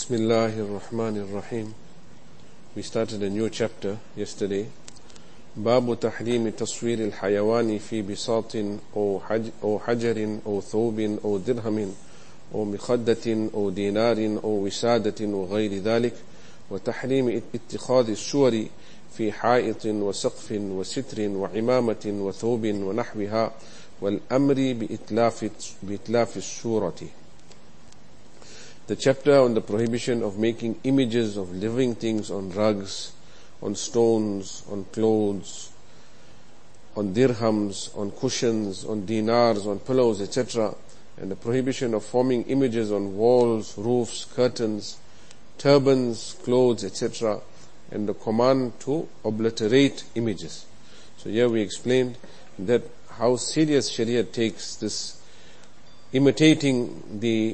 Bismillahir Rahmanir Rahim. We started a new chapter yesterday. باب تحريم تصوير الحيوان في بساط أو حجر أو ثوب أو درهم أو مخدة أو دينار أو وسادة وغير ذلك، وتحريم اتخاذ الصور في حائط وسقف وستر وعمامة وثوب ونحوها، والأمر بإتلاف الصورة. The chapter on the prohibition of making images of living things on rugs, on stones, on clothes, on dirhams, on cushions, on dinars, on pillows, etc. And the prohibition of forming images on walls, roofs, curtains, turbans, clothes, etc. And the command to obliterate images. So here we explained that how serious Sharia takes this imitating the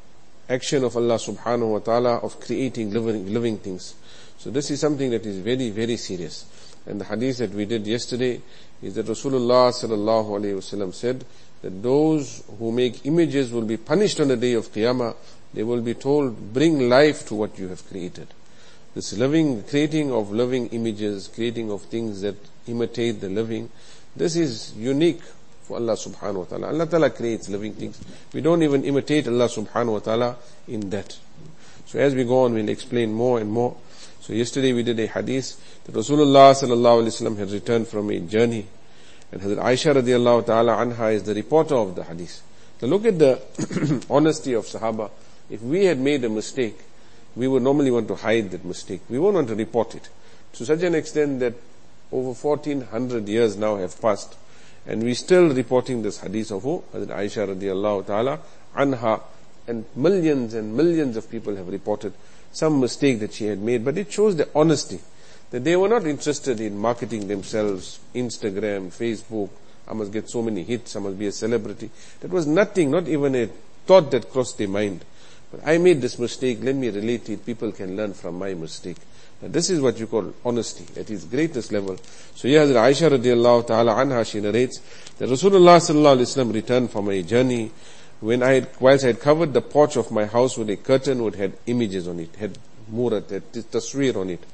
action of Allah subhanahu wa ta'ala of creating living things. So this is something that is very, very serious. And the hadith that we did yesterday is that Rasulullah sallallahu alayhi wasallam said that those who make images will be punished on the day of Qiyamah. They will be told, bring life to what you have created. This creating of living images, creating of things that imitate the living, this is unique for Allah subhanahu wa ta'ala. Allah ta'ala creates living things. We don't even imitate Allah subhanahu wa ta'ala in that. So as we go on, we'll explain more and more. So yesterday we did a hadith that Rasulullah sallallahu alaihi wasallam had returned from a journey, and Hazrat Aisha radiallahu ta'ala anha is the reporter of the hadith. So look at the honesty of Sahaba. If we had made a mistake, we would normally want to hide that mistake. We won't want to report it. To such an extent that over 1400 years now have passed, and we still reporting this hadith of who? Hazrat Aisha radiallahu ta'ala anha, and millions of people have reported some mistake that she had made. But it shows the honesty, that they were not interested in marketing themselves, Instagram, Facebook, I must get so many hits, I must be a celebrity. That was nothing, not even a thought that crossed their mind. But I made this mistake, let me relate it, people can learn from my mistake. Now this is what you call honesty at its greatest level. So here Hazrat Aisha radiallahu ta'ala anha, she narrates that Rasulullah sallallahu alaihi wasallam returned from a journey, whilst I had covered the porch of my house with a curtain which had images on it, had murat, had tasweer on it.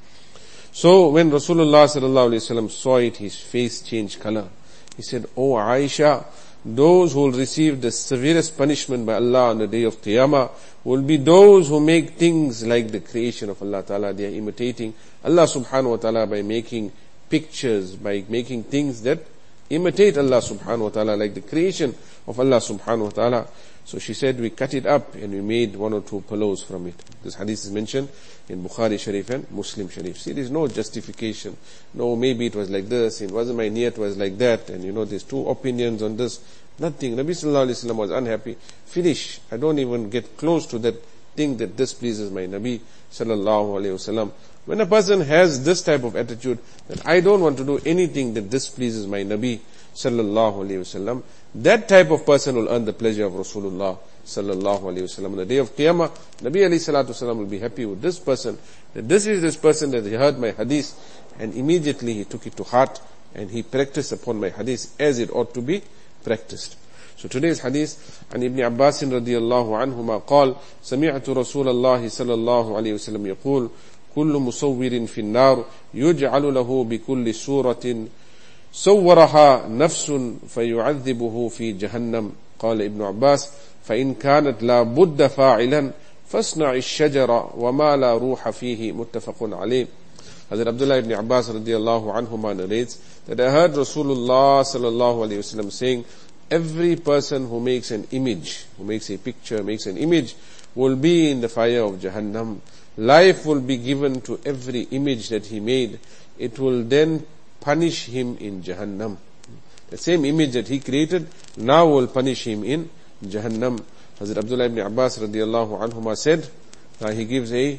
So when Rasulullah sallallahu alaihi wasallam saw it, his face changed color. He said, "O Aisha, those who will receive the severest punishment by Allah on the day of Qiyamah will be those who make things like the creation of Allah Ta'ala. They are imitating Allah subhanahu wa ta'ala by making pictures, by making things that imitate Allah subhanahu wa ta'ala, like the creation of Allah subhanahu wa ta'ala." So she said, we cut it up and we made 1 or 2 pillows from it. This hadith is mentioned in Bukhari Sharif and Muslim Sharif. See, there is no justification. No, maybe it was like this, it wasn't my niyat, was like that, and there's 2 opinions on this. Nothing. Nabi sallallahu alayhi wasallam was unhappy. Finish. I don't even get close to that thing that displeases my Nabi sallallahu alayhi wasallam. When a person has this type of attitude, that I don't want to do anything that displeases my Nabi sallallahu alayhi wasallam, that type of person will earn the pleasure of Rasulullah sallallahu alayhi wasallam. On the day of Qiyamah, Nabi alayhi salatu wasallam will be happy with this person, that this is this person that he heard my hadith, and immediately he took it to heart, and he practiced upon my hadith as it ought to be practiced. So today's hadith, عن ابن عباس رضي الله عنهما قال سمعت رسول الله صلى الله عليه وسلم يقول كل مصور في النار يجعل له بكل صورة صورها نفس فيعذبه في جهنم. قال ابن عباس فإن كانت لا بد فاعلا فاصنع الشجر وما لا روح فيه. متفق عليه. Hazrat Abdullah ibn Abbas radiallahu anhuma narrates that I heard Rasulullah sallallahu alayhi wasallam saying, every person who makes an image, who makes a picture, makes an image, will be in the fire of Jahannam. Life will be given to every image that he made. It will then punish him in Jahannam. The same image that he created now will punish him in Jahannam. Hazrat Abdullah ibn Abbas radiallahu anhuma said, now he gives a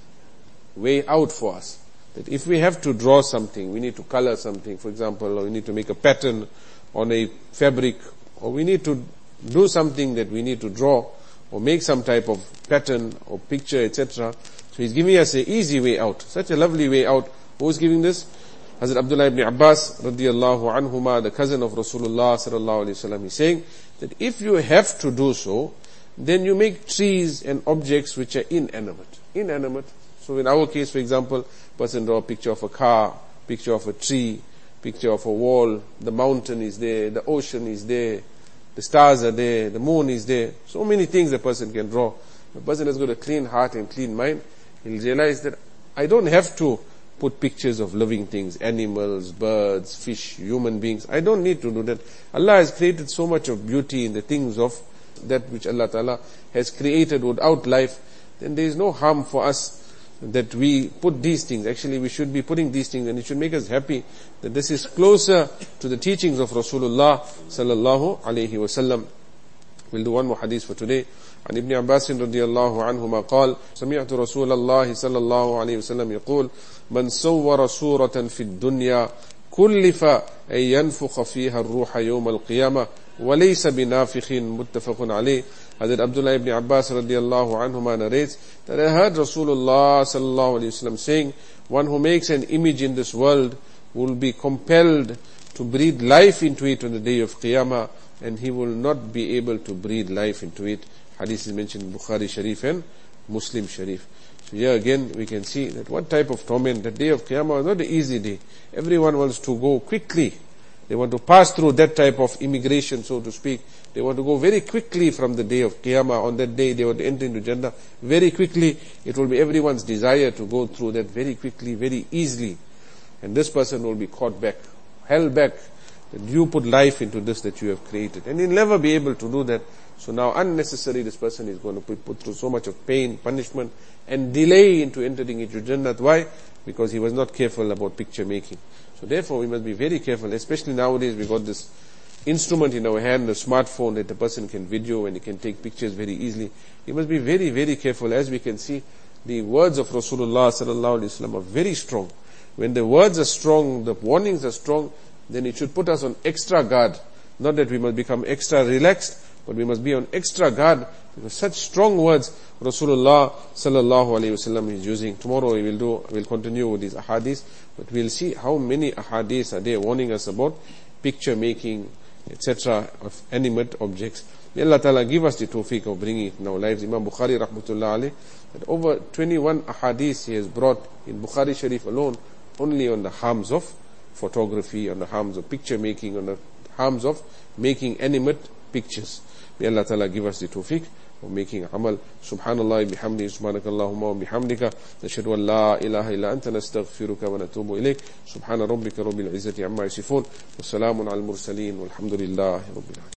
way out for us. That if we have to draw something, we need to color something, for example, or we need to make a pattern on a fabric, or we need to do something that we need to draw, or make some type of pattern or picture, etc. So he's giving us an easy way out, such a lovely way out. Who is giving this? Hazrat Abdullah ibn Abbas radiallahu anhuma, the cousin of Rasulullah sallallahu alaihi wasallam. He's saying that if you have to do so, then you make trees and objects which are inanimate. Inanimate. So in our case, for example, person draw a picture of a car, picture of a tree, picture of a wall, the mountain is there, the ocean is there, the stars are there, the moon is there. So many things a person can draw. The person has got a clean heart and clean mind. He'll realize that I don't have to put pictures of living things, animals, birds, fish, human beings. I don't need to do that. Allah has created so much of beauty in the things of that which Allah Ta'ala has created without life. Then there is no harm for us that we put these things. Actually, we should be putting these things, and it should make us happy that this is closer to the teachings of Rasulullah sallallahu alayhi wasallam. We'll do one more hadith for today. عن ابن عباس رضي الله عنهما قال سمعت رسول الله صلى الله عليه وسلم يقول من صور صورة في الدنيا كلف أن ينفخ فيها الروح يوم القيامة وليس بنافخ متفق عليه. Hazrat Abdullah ibn Abbas radiallahu anhuma narrates that I heard Rasulullah sallallahu alayhi wasallam saying, one who makes an image in this world will be compelled to breathe life into it on the day of Qiyamah, and he will not be able to breathe life into it. Hadith is mentioned in Bukhari Sharif and Muslim Sharif. So here again we can see that what type of torment. The day of Qiyamah is not an easy day. Everyone wants to go quickly. They want to pass through that type of immigration, so to speak. They want to go very quickly from the day of Qiyamah. On that day they want to enter into Jannah very quickly. It will be everyone's desire to go through that very quickly, very easily. And this person will be caught back, held back, that you put life into this that you have created. And he'll never be able to do that. So now unnecessarily this person is going to be put through so much of pain, punishment, and delay into entering into Jannah. Why? Because he was not careful about picture making. So therefore we must be very careful, especially nowadays we got this instrument in our hand, a smartphone, that the person can video and he can take pictures very easily. He must be very, very careful. As we can see, the words of Rasulullah sallallahu alaihi wasallam are very strong. When the words are strong, the warnings are strong, then it should put us on extra guard. Not that we must become extra relaxed, but we must be on extra guard, because such strong words Rasulullah sallallahu alaihi wasallam is using. Tomorrow we'll continue with these ahadith, but we'll see how many ahadith are there warning us about picture making, etc., of animate objects. May Allah Ta'ala give us the tawfiq of bringing it in our lives. Imam Bukhari rahmatullah alayh, that over 21 ahadith he has brought in Bukhari Sharif alone, only on the harms of photography, on the harms of picture making, on the harms of making animate pictures. May Allah Ta'ala give us the tawfiq of making amal. Subhanallah bihamdi, subhanakallahumma wa bihamdika, nashhadu an la ilaha illa anta, nastaghfiruka wa natubu ilayk. Subhana rabbika rabbil izzati amma yasifun, wa salamun al mursaleen, walhamdulillahi rabbil alamin.